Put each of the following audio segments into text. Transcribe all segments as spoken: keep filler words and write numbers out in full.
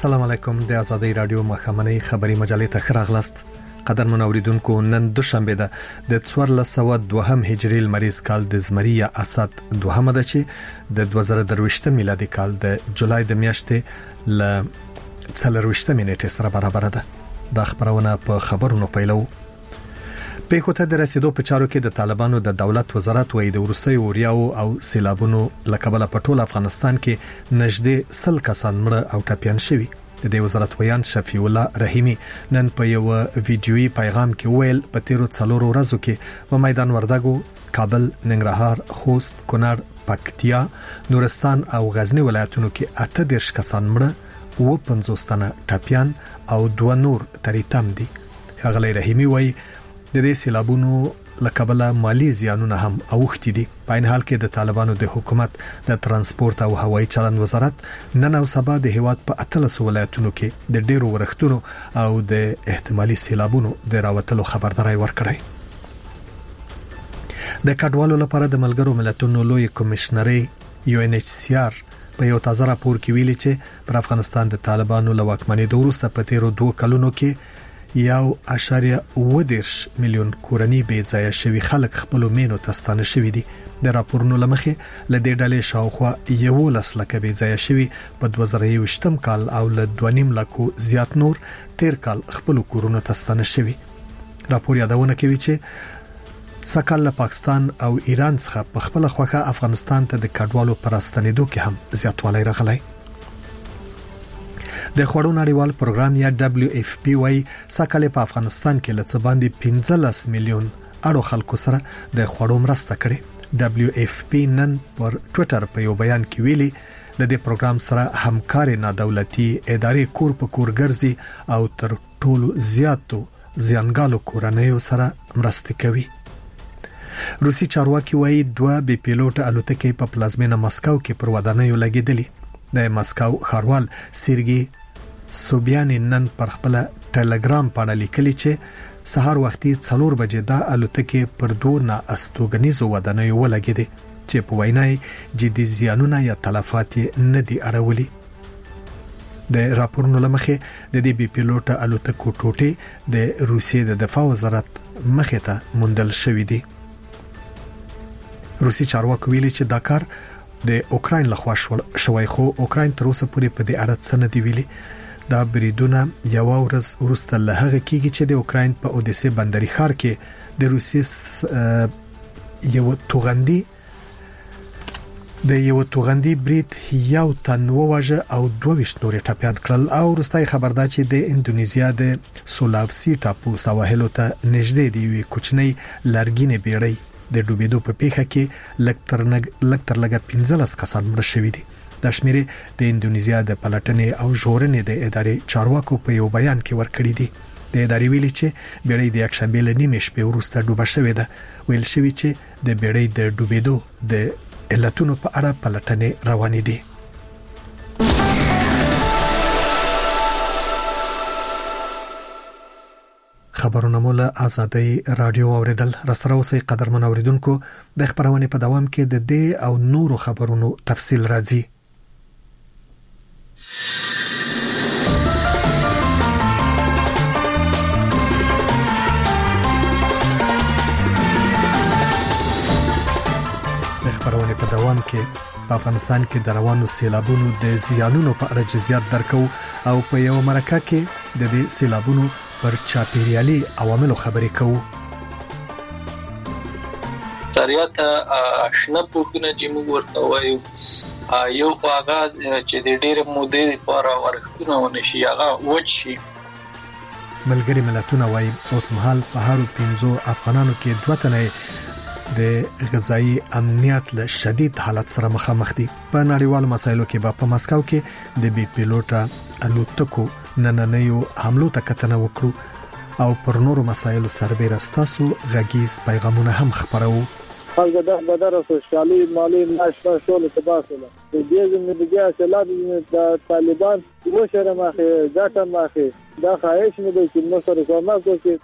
السلام علیکم. د آزادۍ رادیو مخامنۍ خبری مجلې ته خراغلست. قدرمن اوریدونکو، نن دوشنبه ده د څوارلس سوه دوهم هجری لمریز کال د زمری یا اسد دوهمه ده چې د دوه زره درویشت میلادي کال د جولای د میاشتې ل څلرویشت نیټه سره برابر ده. د خبرونه په خبرونو پیلو. په کوټه د رسیدو په چارو کې د طالبانو د دولت وزارت وایي د روسي اوریاو او سیلابونو لکبل په ټول افغانستان کې نږدې سل کسان مړه او ټپيان شوي. د دې وزارت ویان شفیع الله رحیمی نن په یو ویډیويي پیغام کې ویل په تیرو څلورو ورځو کې په میدان وردګو، کابل، ننګرهار، خوست، کونړ، پکتیا، نورستان او غزنی ولایتونو کې اته دیرش کسان مړه او پنځوس تنه ټپيان او دوه نور تریتم دي. غلی رحیمی وایي د دې سیلابونو لکبله مالی زیانونه هم اوختي دي. په ان حال کې د طالبانو د حکومت د ترانسپورت او هوایي چلند وزارت نن او سبا د هیواد په اتلس ولایتونو کې د ډیرو ورښتونو او د احتمالي سیلابونو د راوتلو خبرداري ورکړی. د کډوالو لپاره د ملګرو ملتونو لوی کمشنري یو ان ایچ سی آر په یو تازه راپور کې ویلي چې پر افغانستان د طالبانو له واکمنۍ وروسته په تیرو دوه کلونو کې یو اشاریه و دیرش میلیون کورنۍ بې ځای شوي خلک خپل مینو تستانه شوي دي. د راپورونو لمخې لدې ډلې شاوخوا یو لس لکه بې ځای شوي په دوه زره یوویشتم کال او له دوه نیم لکو زیات نور تیر کال خپل کورونه تستانه شوي. راپور یادونه کوي چې سکهال له پاکستان او ایران څخه په خپل خوخه افغانستان ته د کډوالو پراستنېدو کې هم زیاتوالی راغلی. د خوړو نړیوال پروګرام یا دبليو اف پی وايي سکهال په افغانستان کې لڅ باندې پنځلس میلیون اړو خلکو سره د خوړو مرسته کړې. دبليو اف پی نن پر ټوئیټر په یو بیان کې ویلي د دې پروګرام سره همکاري نه دولتي ادارې کور په کور ګرځي او تر ټولو زیاتو زیانګالو کورنیو سره مرسته کوي. روسي چارواکي وايي دوه بي پیلوټ الوتکې په پلازمینه مسکو کې پر ودانیو لګیدلې. د مسکو ښاروال سیرګي سوبیان نن پر خپل ټلګرام باندې لیکلي چې سهار وختي څلور بجې دا الوتکې پر دوه نا استوګنیزو ودانیو ولګیدې چې په وینای جدي زیانونه یا تلفات نه دي اړولي. د راپورونو لمخې د دې بي پیلوټ الوتکو ټوټې د روسیې د دفاع وزارت مخې ته موندل شوې دي. روسي چارواکي ویلي چې دا کار د اوکراین لخوا شوی، خو اوکراین تر اوسه پورې په دې اړه څه نه دی ویلي. دا بریدونه یو ورځ وروسته له هغه کېږي چې د اوکراین په اودیسه بندري ښار کې د روسیې یو توغندي د یو توغندي برید یو تن وواژه او دوه ویشت نورې ټپيان کړل. او وروستای خبر دا چې د اندونیزیا د سولاوسی ټاپو سواحلو ته نږدې دی وی کوچنی لرګینې بیړۍ د ډوبېدو په پیښه کې لکتر لکتر لګه پنځلس کسان مړه شوي دي. د شمیرې د اندونیزیا د پلټنې او ژغورنې د ادارې چارواکو په یو بیان کې ورکړی دی. د ادارې ویلي چې بیړۍ د یکشنبه له نیمې شپې وروسته ډوبه شوې ده. ویل شوی چې د بیړۍ د ډوبېدو د علتونو په اړه پلټنې روانې دي. خبرونه مولا آزادۍ رادیو اوریدل رسره اوسې قدرمن اوریدونکو. د خبرونه په دوام کې د دې او نورو خبرونو تفصیل راځي. د خبرونه په دوام کې په افغانستان کې د روانو سیلابونو د زیانونو په اړه جزئیات درکو او په یو مرکه کې د دې سیلابونو پر چاپیریالي عواملو خبرې کوو. سریات آشنا پوښتنه چې موږ ورته وایو یو خواغه چې د ډېر مودې لپاره ورښتونه ونشي هغه وچی. ملګری ملتونه وایي اوس مهال په هارو پنځو افغانانو کې دوه تنه د غذایی امنیت له شدید حالت سره مخامخ دي. په نړیوالو مسایلو کې په مسکو کې د بي پیلوټ الوتکو نننیو حملو ته کتنه وکړو او پر نورو مسایلو سربېره ستاسو غږیز پیغامونه هم خبرو. خلک دا بدر سوشالي مالی ناشته شول تباسله د دې زموږه سلام د طالبان مشره ماخه ځاته ماخه دا خواهش مې د چې نو سره کومه کوي.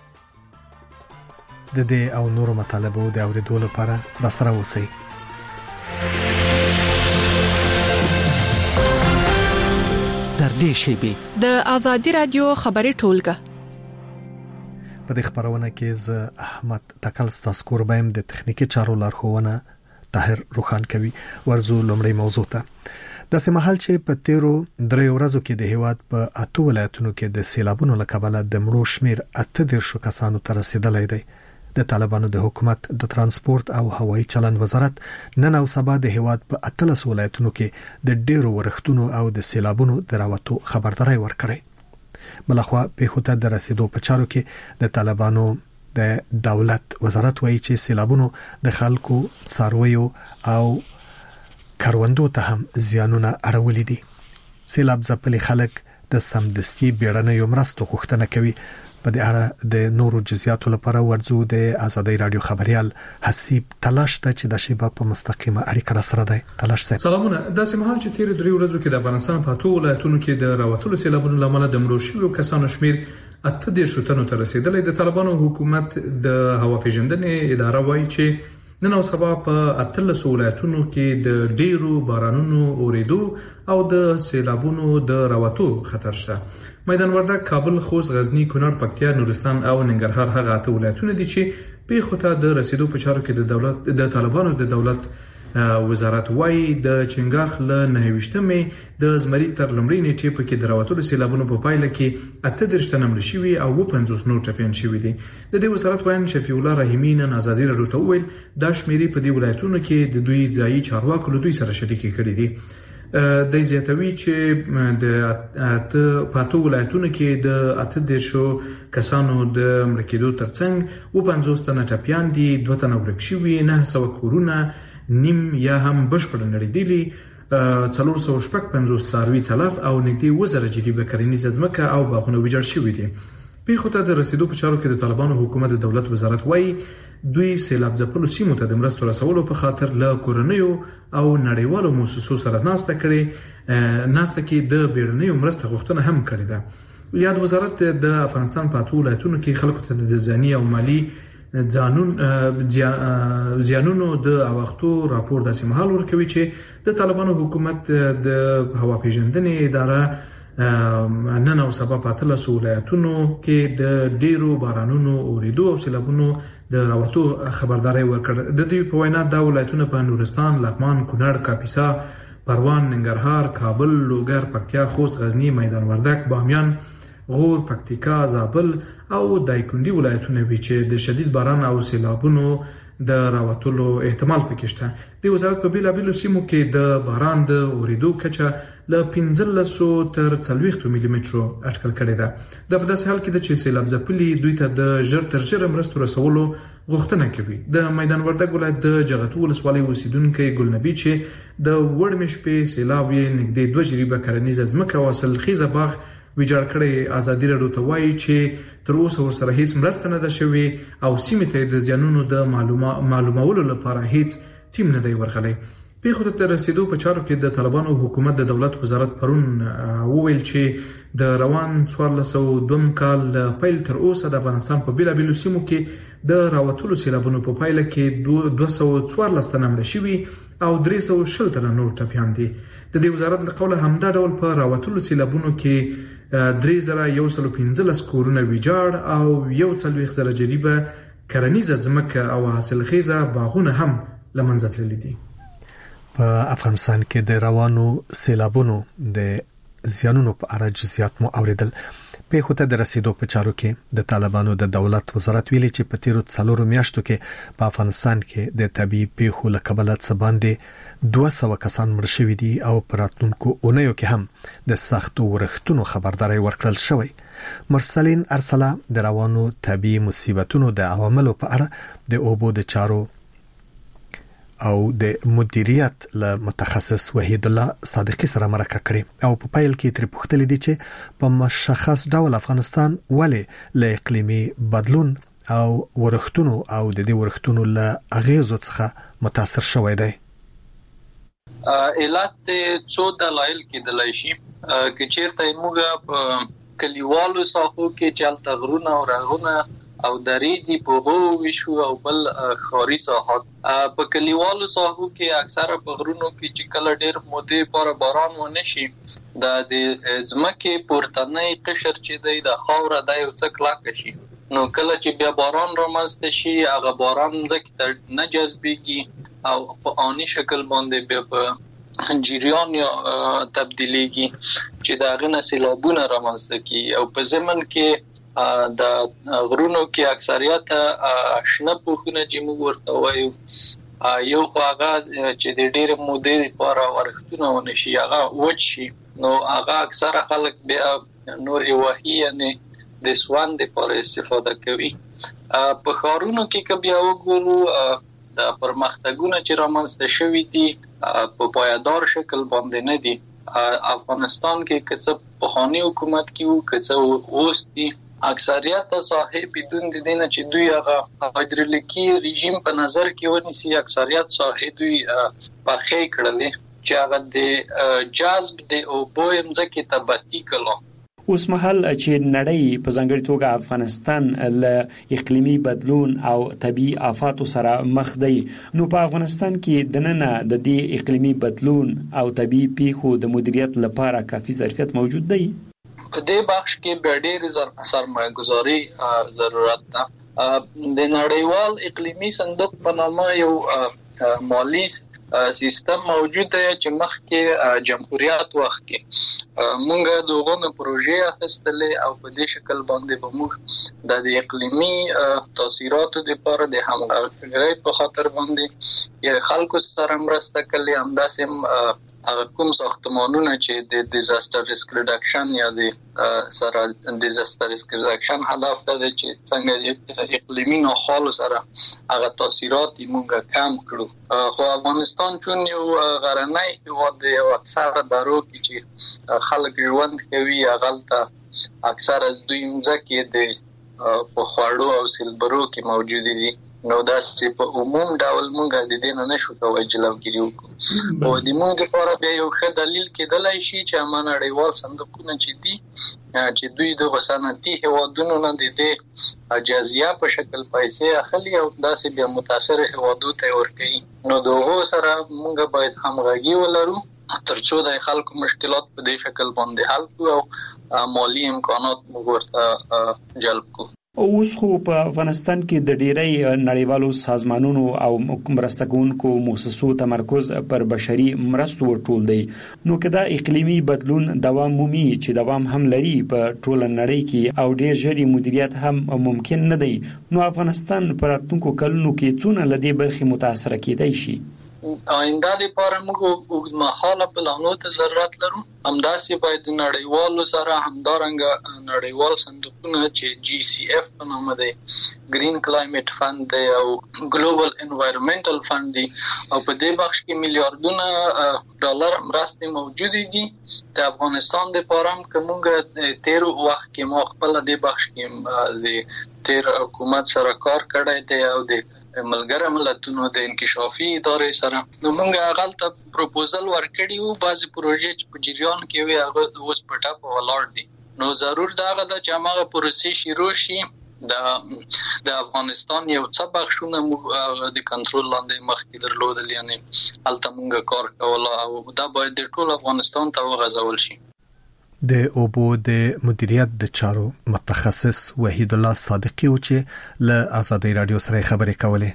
د دې او نورو مطالبو د اوریدو لپاره راسره اوسئ. در نږدې شي. د ازادي رادیو خبري ټولګه په دې خبرونه کې ز احمد تکل ستاسو کوربایم د تخنیکی چارو لارښوونه طاهر روخان کوي. ورزو لومړی موضوع ته د سیمهال چې په تیرو درې ورځو کې د هیواد په اته ولایتونو کې د سیلابونو لکبله د مړو شمیر اته ډیر شو کسانو ته رسیدلی دی. د طالبانو د حکومت د ترانسپورت او هوایي چلند وزارت نن او سبا د هیواد په اتلس ولایتونو کې د ډیرو ورښتونو او د سیلابونو د راوتو خبرداري ورکړي. بلخوا په خوته د رسیدو په چارو کې د طالبانو د دولت وزارت وایي چې سیلابونو د خلکو څارویو او کروندو ته هم زیانونه اړولې دي. سیلاب ځپلي خلک د سمدستي بیړنیو مرستو غوښتنه کوي. په دې اړه د نورو جزئیاتو لپاره ورځو د ازادي رادیو خبريال حسیب تلاش ته چې د شیبه په مستقیمه اړیکه سره دی. تلاش صاحب سلامونه. د سیمهال چې تیر درې ورځو کې د افغانستان په ټولو ولایتونو کې د راوتلو سیلابونو لامل د مړو شویو کسانو شمیر اته ډیر شتنو ته رسیدلی. د طالبانو حکومت د هوا پیژندنې اداره وایي چې نن او سبا په اتلس ولایتونو کې د ډیرو بارانونو اوریدو او د سیلابونو د راوتو خطر شته. میدان وردګ، کابل، خوست، غزنی، کونړ، پکتیا، نورستان او ننګرهار هغه اته ولایتونه دي چې په خوته د رسیدو په چارو کې د دولت د طالبانو د دولت وزارت وایي د چنګاخ له نهويشتمې د زمری تر لمړی نیټې په کې د راوتلو سیلابونو په پایله کې اته درشت نمل شوی او پنځوس نور ټپيان شوی دي. د دې وزارت وایي شفیع الله رحیمی نن ازادي رادیو ته ویل د شمیري په دې ولایتونو کې د دوی ځایي چارواکو له دوی سره شریک کړي دي. د زیاتوي چې د پاتو ولایتونو کې د اته دیشو کسانو د ملکیدو ترڅنګ و پنځوس تنه ټپيان دي، دوه تنه ورک شوي، نه سو کورونه نیم یا هم بشپړ نړیدلی، څلور سوه شپږ پنځوس څاروي تلف او نږدې وزره جریبه کرنیزه ځمکه او باغونه ویجاړ شوي دي. په خوته د رسیدو په چارو کې د طالبانو حکومت د دولت وزارت وایي دوی سیلاب ځپلو سیمو ته د مرستو رسولو په خاطر له کورنیو او نړیوالو موسسو سره ناسته کړي ناسته کې د بیړنیو مرستو غوښتنه هم کړې ده. یاد وزارت د افغانستان په ټولو ولایتونو کې خلکو ته د ځاني او مالی ځانون زیانونو د اوختو راپور د سیمهال ورکوي چې د طالبانو حکومت د هوا پیژندنې اداره نن او سبا په اتلس ولایتونو کې د ډیرو بارانونو اوریدو او سیلابونو د راوتو خبرداري ورکړه. د دې په وینا د ولایتونو په نورستان، لغمان، کونړ، کاپیسا، پروان، ننګرهار، کابل، لوګر، پکتیا، خوست، غزنی، میدان وردګ، بامیان، غور، پکتیکا، زابل او دایکنډي ولایتونه وی چې د شدید باران او سیلابونو د راوتلو احتمال پکې شته. د وزارت په بیلابیلو سیمو کې د باران د اوریدو کچه له پنځلس تر څلوېښت ملي مترو اټکل کړې ده. د په داسې حال کې د چې سیلاب ځپلي دوی ته د ژر تر ژره مرستو رسولو غوښتنه کوي. د میدان وردګ ولایت د جغتو ولسوالۍ اوسیدونکي ګلنبي چې د وړمې شپې سیلاب یې نږدې دوه جریبه کرنیزه ځمکه او حاصلخیزه باغ ویجاړ کړی ازادي رادیو ته وایي چې تر اوسه ورسره هیڅ مرسته نه ده شوې او سیمې ته د ځانونو د معلومولو لپاره هیڅ ټیم نه دی ورغلی. په خود ته رسیدو په چارو کې د طالبانو حکومت د دولت وزارت پرون وویل چې د روان څوارلس سوه دوه کال پیل تر اوسه د افغانستان په بیلابیلو سیمو کې د راوتلو سیلابونو په پایله کې دوه سوه څوارلس تنه مړه شوي او درې سوه شل تنه نور ټپیان دي. د دې وزارت له قوله همدا ډول په راوتلو سیلابونو کې درې زره یو سل پنځلس کورونه ویجاړ او یو څلوېښت زره جریبه کرنیزه ځمکه او حاصلخیزه باغونه هم له منځه تللي دي. په افغانستان کې د روانو سیلابونو د زیانونو په اړه جزئیات مو اوریدل. په خوته د رسیدو په چارو کې د طالبانو د دولت وزارت ویلي چې په تیرو څلورو میاشتو کې په افغانستان کې د طبي پیښو له کبله څه باندې دوه سوه کسان مړ شوي دي او په راتلونکو اونیو کې هم د سختو ورښتونو خبرداري ورکړل شوی. مرسلین ارسلا د روانو طبي مصیبتونو د عواملو په اړه د اوبو د چارو او د مدیریت له متخصص وحید الله صادقی سره مرکه کړې او په پایل کې تر پوښتنه دي چې په مشخص ډول افغانستان ولې له اقلیمي بدلون او ورښتونو او د دې ورښتونو له اغیزو څخه متاثر شوی دی. علت څو دلایل کېدلای شي چې چیرته موږ په کلیوالو ساحو کې چلته غرونه او راغونه او درې دي په وو وشو او بل خاري ساحات. په کلیوالو ساحو کې اکثره په غرونو کې چې کله ډېر مودې پر باران ونه شي د ځمکې پورتنۍ قشر چې دی د خاوره د یو څه کلک شي، نو کله چې بیا باران رامنځته شي هغه باران ځکه ته نه جذبېږي او په آني شکل باندې بیا په جریان یا تبدیلیږي چې د هغه نه سیلابونه رامنځته کیږي. او په ضمن کې د غرونو کې اکثریت شنه پوښونه چې موږ ورته وایو یو خو هغه چې د ډېر مودې لپاره ورښتونه ونه شي هغه وچ شي، نو هغه اکثره خلک بیا نور وحي یعنی د سوان لپاره استفاده کوي. په ښارونو کې که بیا وګورو د پرمختګونه چې رامنځته شوي دي په پایدار شکل باندې نه دي. افغانستان کې که څه پخواني حکومت کې وو که څه اوس دي، اکثریت ساحې بدون د دې نه چې دوی هغه هایدرولیکي رژیم په نظر کې ونیسي، اکثریت ساحې دوی پخې کړلې چې هغه د جذب د اوبو ځمکې ته باتي کړل. اوس مهال چې نړۍ په ځانګړي توګه افغانستان له اقلیمي بدلون او طبيعي آفاتو سره مخ دی، نو په افغانستان کې د نن د دې اقلیمي بدلون او طبيعي پیښو د مدیریت لپاره کافي ظرفیت موجود دی. په دې بخش کې به ډېر سرمایه گذاري ضرورت ده. د نړیوال اقلیمي صندوق په نامه یو مالی سیستم موجود دی چې مخکې جمهوریت وخت کې مونږ دغه پروژې اخیستلې او په دې شکل باندې به موږ د اقلیمي تاثیراتو لپاره د همغږۍ په خاطر باندې یو خلکو سره مرسته کړې. همداسې هغه کوم ساختمانونه چې د ډیزاستر ریسک ریډکشن یا د سره ډیزاستر ریسک ریډکشن هدف ده چې څنګه د اقلیمي ناخوالو سره هغه تاثیرات موږ کم کړو. خو افغانستان چون یو غرنی هیواد دی او اکثره درو کې چې خلک ژوند کوي هغه اکثره دوی ځکه د په خواړو او سیلبرو کې موجود دي، نو دا چې په عموم ډول مونږ د دې نه نشو کولی جلوګیري وکړو. او د مونږ لپاره بیا یو ښه دلیل کېدلی شي چې اما نړیوال صندوقونه چې دي چې دوی د صنعتي هیوادونو نه د دې جزیه په شکل پیسې اخلي او داسې بیا متاثر هیوادو ته ورکوي، نو د هغو سره مونږ باید همغږي ولرو ترڅو د خلکو مشکلات په دې شکل باندې حل کړو او مالی امکانات موږ ورته جلب کړو. اوس خو په افغانستان کې د ډیری نړیوالو سازمانونو او مرسته کوونکو مؤسسو تمرکز پر بشري مرستو ټول دی، نو کدا اقلیمي بدلون دوام مومي چې دوام هم لري په ټول نړۍ کې او ډیر ژر مدیریت هم ممکن نه دی، نو افغانستان په راتلونکو کلونو کې څونه لدی برخي متاثر کېدای شي؟ آینده لپاره موږ اوږدمهاله پلانونو ته ضرورت لرو. همداسې باید نړیوالو سره همدارنګه نړیوال صندوقونه چې جی سی اف په نامه دی، گرین کلایمټ فند دی او ګلوبل انوایرنمنټل فند دی، او په دې بخش کې میلیارډونه ډالر مرستې موجودې دي. د افغانستان لپاره هم که موږ تیر وخت کې ما خپل دې بخش کې د تیر حکومت سره کار کړی دی او د ملګری ملتونو د انکشافي ادارې سره، نو موږ هغه ته پروپوزل ورکړی وو. بعضې پروژې چې په جریان کې وي هغه اوس په ټاپه ولاړ دي، نو ضرور دا هغه ده چې هماغه پروسې شروع شي. د د افغانستان یو څه بخشونه موږ د کنټرول لاندې مخکې درلودل، یعنی هلته موږ کار کوله او دا باید د ټول افغانستان ته وغځول شي. د اوبو د مدیریت د چارو متخصص وحید الله صادقی او چې له آزادۍ رادیو سره خبرې کولې.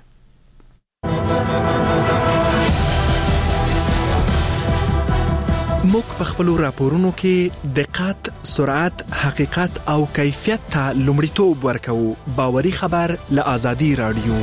موږ په خپل راپورونو کې دقت، سرعت، حقیقت او کیفیت ته لومړیتوب ورکوو. باوري خبر له آزادۍ رادیو.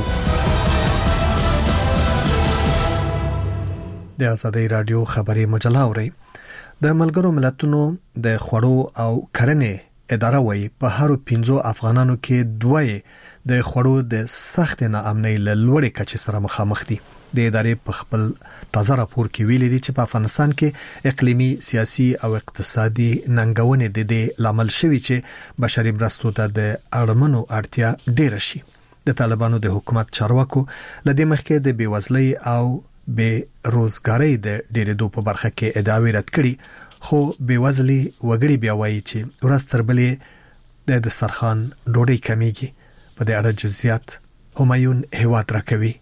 د آزادۍ رادیو خبري مجله اوري. د ملګرو ملتونو د خوړو او کرنې اداره وایي په هرو پنځو افغانانو کې دوه د خوړو د سخت ناامنۍ له لوړې کچې سره مخامخ دي. د ادارې په خپل تازه راپور کې ویلي دي چې په افغانستان کې اقلیمي، سیاسي او اقتصادي ننګونې د دې لامل شوي چې بشري مرستو ته د اړمنو اړتیا ډېره شي. د طالبانو د حکومت چارواکو لدې مخکې د بیوزلۍ او بې روزګارۍ د ډېرېدو په برخه کې ادعاوې رد کړي، خو بېوزلي وګړي بیا وایي چې ورځ تر بلې د دسترخوان ډوډۍ کمیږي په دې اړه جزئیات همایون هیواد راکوي.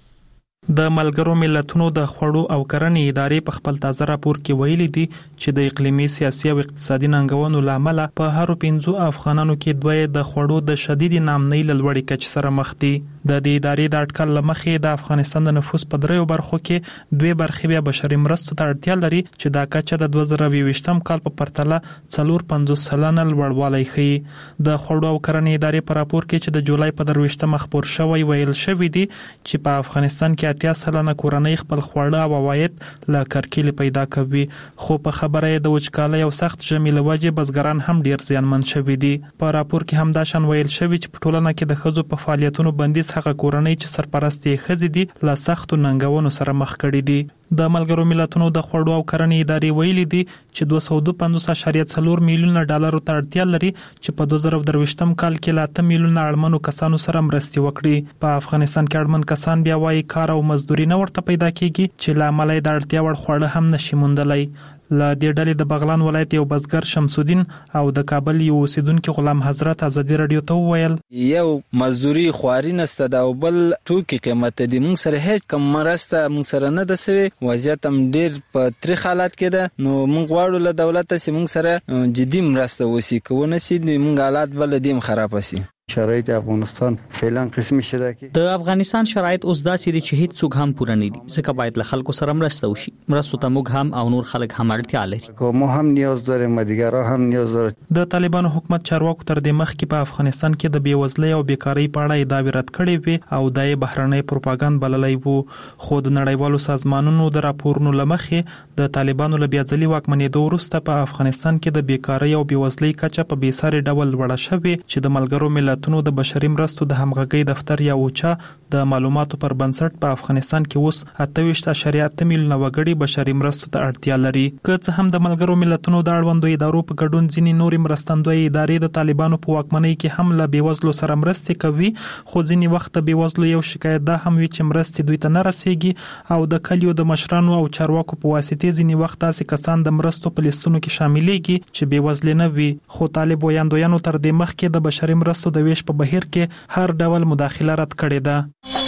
د ملګرو ملتونو د خوړو او کرنې ادارې په خپل تازه راپور کې ویلي دي چې د اقلیمي سیاسي او اقتصادي ننګونو لامل په هر پنځو افغانانو کې دوی د خوړو د شدید نامنۍ لوړې کچې سره مخ دي. د دې ادارې د اټکل لمخې د افغانستان د نفوس په دریو برخو کې دوی برخې بیا بشري مرستو ته اړتیا لري چې دا کچه د دوه زره یوویشتم کال په پرتله څلور پنځوس سلنه لوړوالی ښيي. د خوړو او کرنې ادارې په راپور کې چې د جولای په درویشتمه خپور شوی ویل شوی دی چې په افغانستان کې اتیا سلنه کورنۍ خپل خواړه او عواید له کرکیلې پیدا کوي، خو په خبره د وچکالۍ او سخت ژمي له وجې بزګران هم ډیر زیانمن شوي دي. په راپور کې هم دا شان ویل شوی چې په ټولنه کې د ښځو په فعالیتونو بندیز هغه کورنۍ چې سرپرست یې ښځې دي له سختو ننګونو سره مخ کړي دي. د ملګرو ملتونو د خوړو او کرنې ادارې ویلي دي چې دوه سوه دوه پنځوس اعشاریه څلور میلیونه ډالرو ته اړتیا لري چې په دوه زره درویشتم کال کې له اته میلیونه اړمنو کسانو سره مرستې وکړي. په افغانستان کې اړمن کسان بیا وايي کار او مزدوري نه ورته پیدا کیږي چې له امله د اړتیا وړ خواړه هم نشي موندلای. له دې ډلې د بغلان ولایت یو بزګر شمسودین او د کابل یو اوسیدونکو غلام حضرت ازادي رادیو ته وویل یو مزدوري خواري نسته دا او بل توکي قیمت دي موږ سره هیڅ کم مرسته موږ سره نه ده سوي، وضعیت هم ډیر په تریخ حالات کې ده. نو موږ غواړو له دولت سره موږ سره جدي مرسته وسی کوو نه سي موږ حالات بل دیم خراب سي. شرایط افغانستان فعلا قسمي شته کې د افغانستان شرایط اوس داسې دي چې هیڅ څوک هم پوره نه دي، ځکه باید له خلکو سره مرسته وشي. مرستو ته موږ هم او نور خلک هم اړتیا لري. کوم هم نیاز داریم، مدیګرا هم نیاز داره. د طالبانو حکومت چارواکو تر دې مخکې په افغانستان کې د بیوزلۍ او بیکاری په اړه ادعاوې رد کړې وې او د بهرنۍ پروپاګاندا بللای وو، خو د نړیوالو سازمانونو د راپورونو لمخې د طالبانو له بیاځلي واکمنېدو وروسته په افغانستان کې د بیکاری او بیوزلۍ کچه په بیساري ډول لوړه شوې چې د ملګرو ملتونو د بشري مرستو د همغږۍ دفتر یا اوچا د معلوماتو پر بنسټ په افغانستان کې اوس اته ویشت اعشاریه اته میلیونه وګړي بشري مرستو ته اړتیا لري. که څه هم د ملګرو ملتونو د اړوندو ادارو په ګډون ځینې نورې مرستندوی ادارې د طالبانو په واکمنۍ کې هم له بیوزلو سره مرستې کوي، خو ځینې وخت د بیوزلو یو شکایت دا هم وي چې مرستې دوی ته نه رسیږي او د کلیو د مشرانو او چارواکو په واسطه ځینې وخت داسې کسان د مرستو په لیستونو کې شاملېږي چې بیوزل نه وي. خو طالب ویاندویانو تر دې مخکې د بشري مرستو د ویش په بهیر کې هر ډول مداخله رد کړې ده.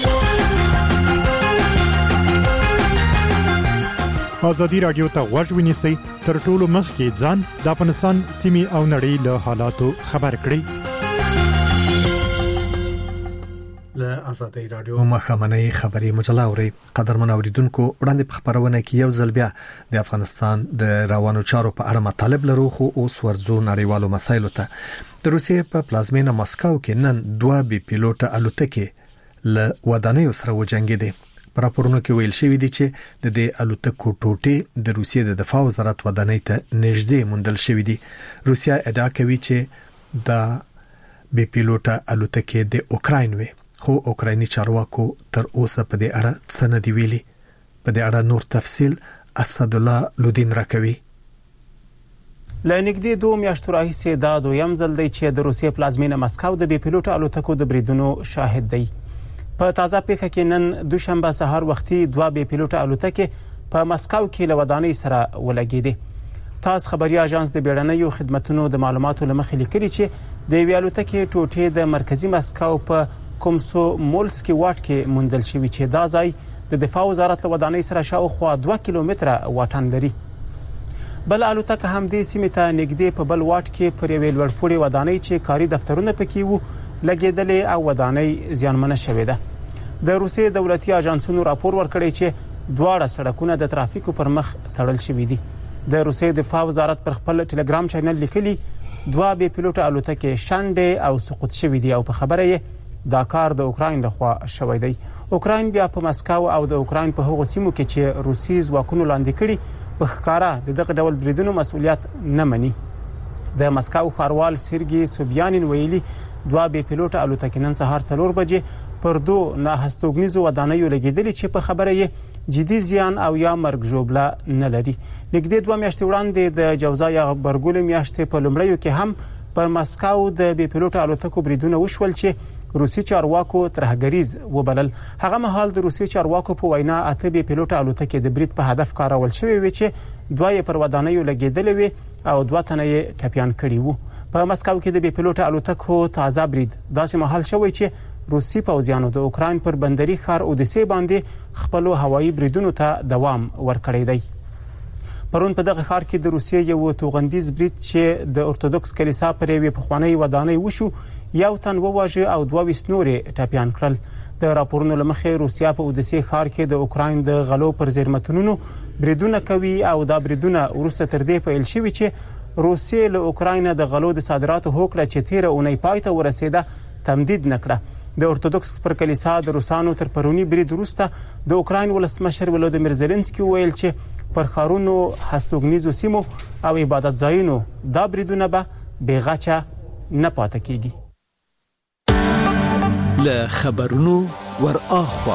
ازادي رادیو ته غوږ ونیسئ، تر ټولو مخکې ځان د افغانستان سیمې او نړۍ له حالاتو خبر کړئ. له ازادي رادیو مخامنۍ خبري مجله اوري قدرمن اوریدونکو وړاندې په خبرونه کې یو ځل بیا د افغانستان د روانو چارو په اړه مطالب لرو، خو اوس ورزو نړیوالو مسایلو ته. د روسیې په پلازمینه مسکو کې نن دوه بي پیلوټه الوتکې له ودانیو سره وجنګېدې. په راپورونو کې ویل شوی دی چې د دې الوتکو ټوټې د روسیې د دفاع وزارت ودانۍ ته نږدې موندل شوی دي. روسیا ادعا کوي چې د بي پیلوټه الوتکې د اوکراین وي، خو اوکرایني چارواکو تر اوسه په دې اړه څه نه دی ویلي. په دې اړه نور تفصيل اسد الله لودین راکوي. لنګدې دوه میاشتو راهیسې دا دویم ځل دی چې د روسیې پلازمینه مسکو د بي پیلوټه الوتکو د بریدونو شاهد دی. په تازه پیښه کې نن دوشنبه سهار وختي دوه بي پیلوټه الوتکې په مسکو کې له ودانۍ سره ولګېدې. تاس خبري اژانس د بیړنیو خدماتو د معلوماتو لمخې لیکلي چې د وی الوتکې ټوټې د مرکزی مسکو په کومسو مولسکي واټ کې موندل شوی چې دا ځای د دفاع وزارت له ودانۍ سره شاوخوا دوه کیلومتره واټن لري. بل الوتکه هم د سیمې ته نږدې په بل واټ کې پر یوې لوړپوړې ودانۍ چې کاري دفترونه پکې وو لګېدلې او ودانۍ زیانمنه شوې ده. د روسیې دولتي اژانسونو راپور ورکړی چې دواړه سړکونه د ترافیکو پر مخ تړل شوي دي. د روسیې دفاع وزارت پر خپل ټلګرام چینل لیکلي دوه بي پیلوټه الوتکې شانډې او سقوط شوي دي او په خبره یې دا کار د اوکراین لخوا شوی دی. اوکراین بیا په مسکو او د اوکراین په هغو سیمو کې چې روسي ځواکونو لاندې کړي په ښکارا د دغه ډول بریدونو مسؤلیت نه مني. د مسکو ښاروال سرګي سوبیانین ویلي دوه بي پیلوټه الوتکې نن سهار څلور بجې پر دوه نه هستوګنیزو ودانیو لګیدلې چې په خبره یې جدي زیان او یا مرګ ژوبله نه لري. نږدې دوه میاشتې وړاندې د جوزا یا برګول میاشتې په لومړیو کې هم پر مسکو د بي پیلوټه الوتکو بریدونه وشول چې روسي چارواکو ترهګریز وبلل. هغه مهال د روسي چارواکو په وینا اته بي پیلوټه الوتکې د برید په هدف کارول شوې وي چې دوه یې پر ودانیو لګیدلې وي او دوه تنه یې ټپيان کړي وو. په مسکو کې د بي پیلوټه الوتکو تازه برید داسې مهال شوی چې روسي پوځیانو د اوکراین پر بندري ښار اودیسې باندې خپل هوایي بریدونو ته دوام ورکړی دی. پرون په دغه ښار کې د روسیې یو توغندیز برید چې د ارتودوکس کلیسا پر یوې پخوانۍ ودانۍ وشو یو تن وواژه او دوه ویشت نورې ټپیان کړل. د راپورونو له مخې روسیا په اودیسې ښار کې د اوکراین د غلو پر زیرمتونونو بریدونه کوي او دا بریدونه وروسته تر دې پیل شوي چې روسیې له اوکراین د غلو د صادراتو هوکړه چې تیره اونۍ پای ته ورسېده تمدید نه کړه. د ارتودوکس پر کلیسا د روسانو تر پرونی برید وروسته د اوکراین ولسمشر ولودیمیر زيلنسکي ویل چې پر ښارونو هستوګنیزو سیمو او عبادت ځایونو دا بریدونه به بې غچه نه پاتې کیږي. له خبرونو ور اخوا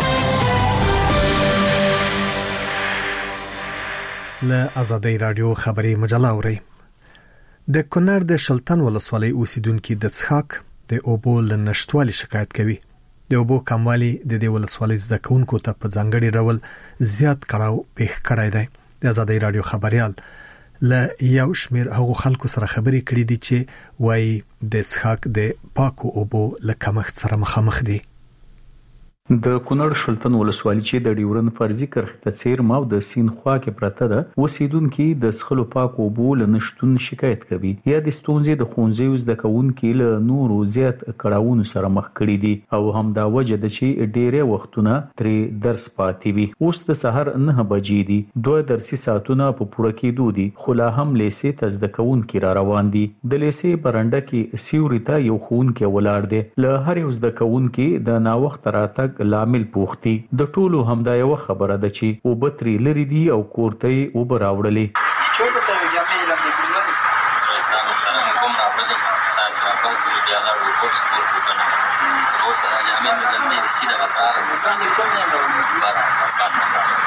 له آزادۍ رادیو خبري مجله اوري. د کونړ د شلتن ولسوالۍ اوسیدونکو د څښاک د اوبو له نشټوالي شکایت کوي. د اوبو کموالی د دې ولسوالۍ زده کوونکو ته په ځانګړي ډول زیات کړاو پیښ کړی دی. د آزادۍ رادیو خبريال له یو شمیر هغو خلکو سره خبرې کړې دي چې وایي د څښاک د پاکو اوبو له کمښت سره مخامخ دي. د کونړ شلتن ولسوالۍ چې د ډیورن فرضي کرښې ته څیر ماو د سین خوا کې پرته ده اوسیدونکو د څښلو پاکو اوبو له نشټون شکایت کوي یا د ستونزې د ښوونځیو زده کوونکو له نورو زیات کړهونو سره مخ کړي دي او هم دا وجه ده چې ډېرې وختونه ترې درس پاتې وي. اوس د سحر نه بجې دي دوه درسي ساعتونه په پوره کېدو دي خو لا هم لیسې ته زده کوونکو را روان دي. د لیسې برنډه کې سیوري ته یو ښوونکی ولاړ دی. له هر یو زده کوونکو د ناوخت راتګ لامل پوښتي. د ټولو همدا یو خبره ده چې وبتري لري دي او کوړته یې وب راوړلې. چوټو ته جامې لري کوم اسلام ته کوم راوړلې ساعت راپاو چې بیا لا وبس کوړه نو سره جامې د دې سیده وساره باندې کوم نه راوړل بارا سره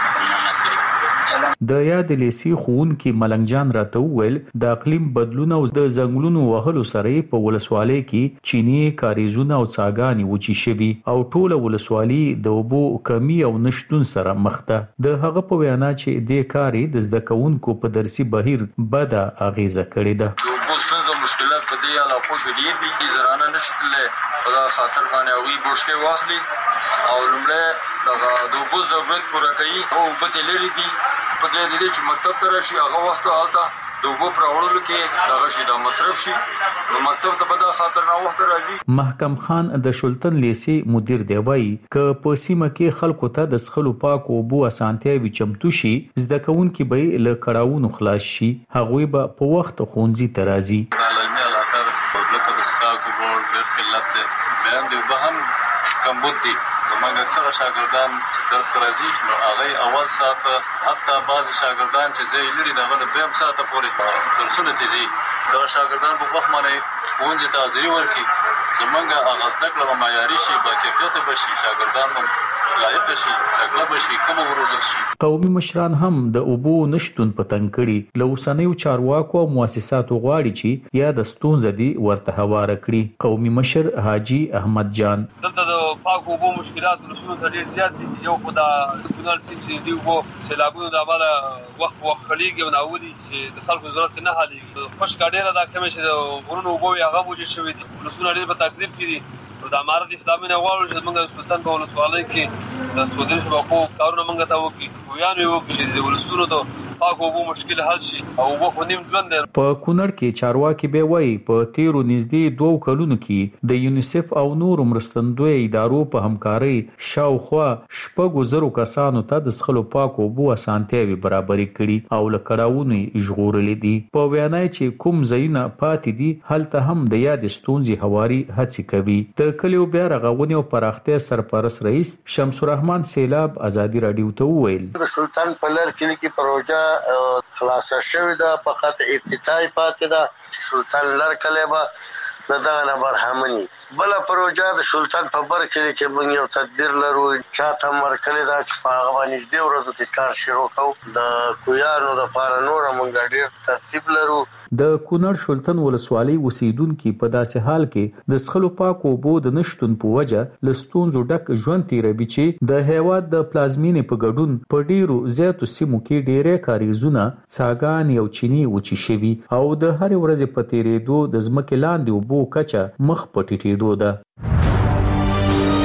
د یاد لیسي خوونکي ملنګ جان راته ویل د اقلیم بدلون او د ځنګلونو وهلو سره په ولسوالۍ کې چینی کاریزونه او څاګانې وچی شوي او ټول ولسوالۍ د اوبو کمی او نشټون سره مخ ده. د هغه په وینا چې د کاري د زده کوونکو په درسي بهیر بده اغیزه کړې ده. اوبو څنګه مشکلات په دې علاقو کې دي چې زرانه نشټلې په خاطر باندې اوی بوشته واخلي او لمړی دغه د اوبو ضرورت پوره کوي او په لري دي په ځای دی چې مکتب ته راشي هغه وخت حالته د اوبو پراوړلو کې دغه شي د مصرف شي نو مکتب ته په دا خاطر نه وخت راځي. محکم خان د شلتن لیسي مدیر دی وایي ک په سیمه کې خلکو ته د څښلو پاک اوبو اسانتیاوي چمتو شي زده کوونکي به له کړهونو خلاص شي هغوی به په وخت ښوونځي ته راځي. عالمي علاقه د څښاک اوبو ډېر قلت دی بیان دی به هم کمبود دي. زموږ اکثره شاګردان چې درس ته راځي نو هغه اول ساعت حتی بعض شاګردان چې زه لري دغه د دویم ساعت پورې درسونه تیزي دا شاګردان په وخت باندې ښوونځي ته حاضري ورکړي زموږ هغه زده کړه معیاري شي با کیفیته بشي شاګردان هم لایق شي تګړه بشي کوم وروزل شي. قومي مشران هم د اوبو نشټون په تنګ کړي له اوسنیو چارواکو او مؤسساتو غواړي چې یا د ستونزې دي ورته هواره کړي. قومي مشر حاجی احمد جان دلته د پاک اوبو مشکلات رسونو ته ډیر زیات دي. یو په دا کونړ سیند چې دی وو سیلابونو د امله وخت وخت خلیږي او ناودي چې د خلکو ضرورت نه حلېږي. خوش کاډیره دا کوم چې د غرونو اوبو هغه موجود شوی دي رسونو ډیر په تکلیف کې دي. د امارت اسلامي نه غواړو چې موږ سلطان په ولسوالۍ کې د سودري شبکو کارونه موږ ته وکړي خو یا نو وکړي چې د ولسونو ته پاک اوبو مشکل حل شي او اوبو خو نیم ژوند دی. په کونړ کې چارواکي به وایي په تیرو نږدې دوه کلونو کې د یونیسف او نور مرستندوی ادارو په همکارۍ شاوخوا شپږو زرو کسانو ته د څښلو پاک اوبو اسانتیاوي برابرې کړي او له کړهونو ژغورلې دي. په وینا چې کوم ځایونه پاتې دي هلته هم د یاد ستونزې هواري هڅې کوي. د کلیو بیا رغونې او پراختیا سرپرست رئیس شمس الرحمن سیلاب آزادی رادیو ته وویل سلطان پلر کلی کې پروژه خلاصه شوې ده فقط افتتاحي پاتې ده. سلطان لر کلیبه د دغه نه برهمني بل پروژه د سلطان په بر کلی کې موږ یو تدبیر لرو چاته مرکلی دا چې په هغه باندې دې ورځو کې کار شروع کوو د کویانو د پاره نور موږ ډیر ترتیب لرو. د کونړ شلتن ولسوالۍ اوسیدونکو په داسې حال کې د څښلو پاک اوبو د نشټون په وجه له ستونزو ډک ژوند تیروي چې د هیواد د پلازمینې په ګډون په ډیرو زیاتو سیمو کې ډیرې کاریزونه څاګانې او چینی وچی شوي او د هر ورځې په تیریدو د ځمکې لاندې اوبو کچه مخ په ټیټېدو ده.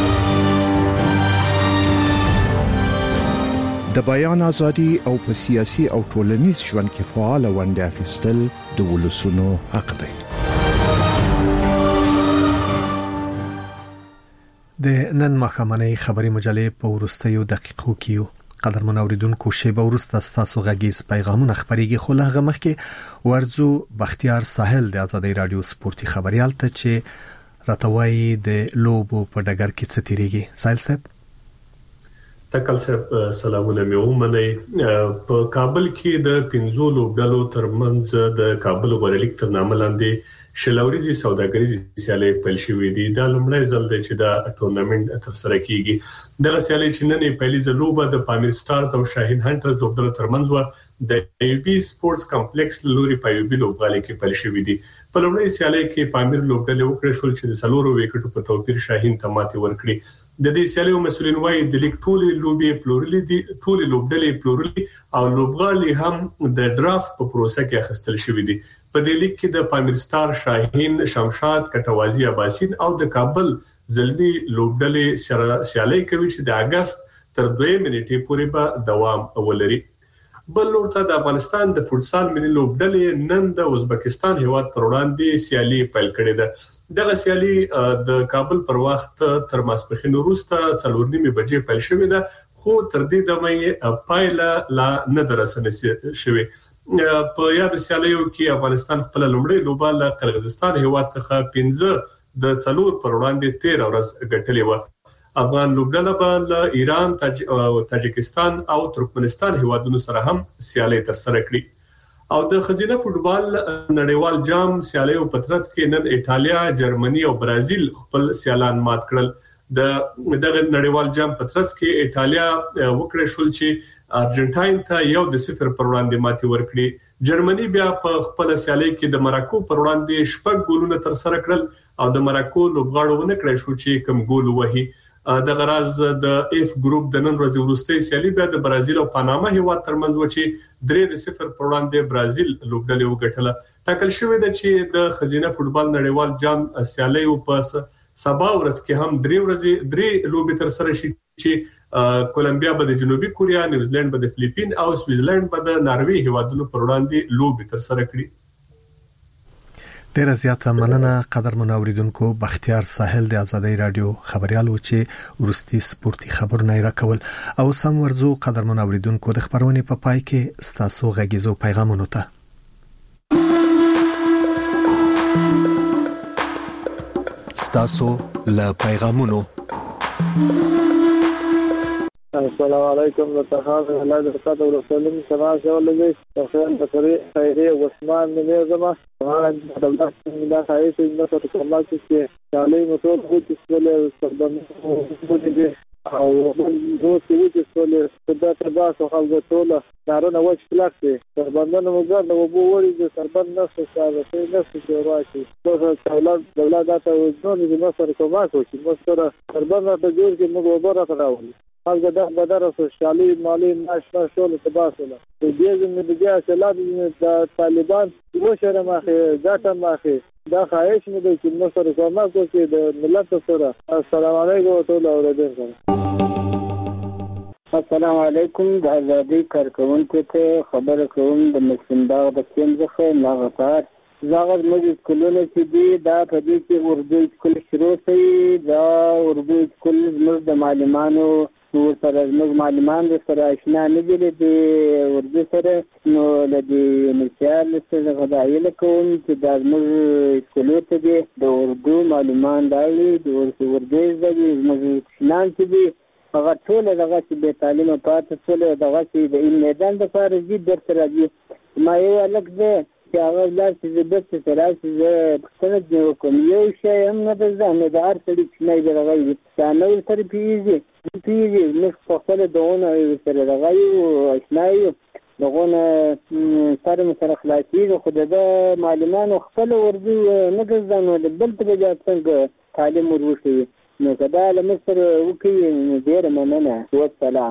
د بیان ازادي او په سیاسي او ټولنیز ژوند کې فعال ونډه اخیستل د ولسونو حق دی. د نن مخامنۍ خبري مجلې په ورستیو دقیقو کې قدرمن اوریدونکو شیبه ورسته ستاسو غږیز پیغامونه خبريږي خو له غمخ کې ورزو بختیار ساحل د آزادۍ رادیو سپورتي خبريال ته چې راتوي د لوبو په ډګر کې څه تیریږي. سایل صاحب تکل صاحب سلامونه مې ومنئ. په کابل کې د پنځو لوبډلو ترمنځ د کابل غوړلیک تر نامه لاندې شلوريزي سوداګریزي سیالي پیل شوې دي. دا لومړی ځل دی چې دا ټورنمنت تر سره کیږي. دغه سیالي چې نن پیلي ځلوبه د پامیر سټارز او شاهین هانټرز لوبډلو ترمنځ و د ایوبي سپورتس کمپلیکس لوري په ایوبي لوبغالي کې پیل شوې دي. په لومړی سیالي کې پامیر لوبډلې وکړې شول چې د سلورو وکټو په توپیر شاهین ته ماتې ورکړي. د دې سیالیو مسولین وايي د لیګ ټولې لوبې پلورلې دي ټولې لوبډلې پلورلې او لوبغالي هم د ډرافت په پروسه کې اخیستل شوې دي. په دې لیګ کې د پامیر سټار، شاهین، شمشاد، کټوازی اباسین او د کابل زلمی لوبډلې سیالي کوي چې د اگست تر دوه منټې پورې به دوام ولري. بل ورته د افغانستان د فوتسال ملي لوبډلې نن د ازبکستان هیواد پر وړاندې سیالي پیل کړې ده. دغه سیالي د کابل پر وخت تر ماسپښین وروسته څلور نیمه بجې پیل شوې ده خو تر دې دمه پایله لا نه درسنه شوې. په یاد سیالیو کې افغانستان خپل لومړی لوبه له قرغیزستان هیواد څخه پنځه د څلور پر وړاندې تیر ورځ ګټلې و. افغان لوبډله به له ایران، تاجکستان او ترکمنستان هیوادونو سره هم سیالي تر سره کړي. او د خزینه فوتبال نړیوال جام سیالیو په ترڅ کې نن ایتالیا، جرمني او برازیل خپل سیالان مات کړل. د دغه نړیوال جام په ترڅ کې ایتالیا وکړه شول چې ارجنټاین ته یو د صفر پر وړاندې ماتې ورکړي. جرمني بیا په خپل سیالي کې د مراکو پر وړاندې شپږ ګولونه تر سره کړل او د مراکو لوبغاړو ونه کړی شو چې کوم ګول وهي. د غراز د اف ګروپ د نن ورځې وروستۍ سیالي بیا د برازیل او پاناما هیواد ترمنځ و چې درې د صفر پر وړاندې برازیل لوبډلې وګټله. ټاکل شوې ده چې د خزینه فوتبال نړیوال جام سیالي په سبا ورځ کې هم درې ورځې درې لوبې تر سره شي چې کولمبیا به د جنوبي کوریا، نیوزیلند به د فلیپین او سویټزرلند به د ناروې هیوادونو پر وړاندې لوبې تر سره کړي. ډیره زیاته مننه قدرمن اوریدونکو. بختیار ساحل د آزادۍ رادیو خبريال و چې ورستي سپورتي خبرونه یې راکول او سم ورزو قدرمن اوریدونکو د خبرونه په پای کې ستاسو غږیزو پیغامونو ته ستاسو له پیغامونو. السلام علیکم ورحمۃ اللہ وبرکاتہ. رسول سما شولې خیر بصری خیره عثمان مې زما د دولت د خایس د نصر کومه چې چالي موټر خو چې ولې سبب دي او نو چې چې ولې د تاسو خلکو ټول کارونه وښ پلاک دي سربندونه موږ نو وبو وړي چې سربند نه څه څه نه څه راشي د دولت دولت د نصر کومه چې موږ سره سربند ته جوړ کې موږ وبره راوړي. هغه د بدر سوشالي مالی ناشنا شول تباسله د دې زموږ د اصلاح د طالبان یو شر ماخه ځاته ماخه دا خواهش مې د چې موږ سره کومه کوي د ملت سره. السلام علیکم ورحمۃ اللہ وبرکاتہ. السلام علیکم. د ازادي کارکونکو ته خبره کوم د مسلمانانو د کیم ځخه لاغفار زاغر موږ کولونه چې دی دا په دې کې اردو سکول شروع شي. دا اردو سکول موږ د معلمانو سره موږ معلمان سره آشنا نه دي د اردو سره نو لدی مثال سره غواړي کوم چې د موږ سکول ته دی د اردو معلمان دی د اردو ځای موږ شنان چې دی هغه ټول دغه چې به تعلیم پاتې ټول دغه چې د میدان د فارزي درته راځي. ما یو الګ ده چې هغه لاسې د بس سره چې څنګه جوړ کوم یو شی هم نه ده زنه د هر څه چې نه دی راغلی دا نو سره پیږي پیږي نو خپل دونه سره راغلی او آشنای دغه سره سره خلاصي خو د معلوماتو خپل ورځي نه ځانو د بل ته څنګه تعلیم وروشي نو کدا لمسر وکي ډیر مننه. والسلام.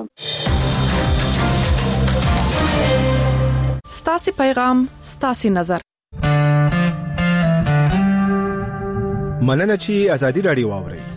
ستاسي پیغام ستاسي نظر. مننه چې ازادي رادیو واوري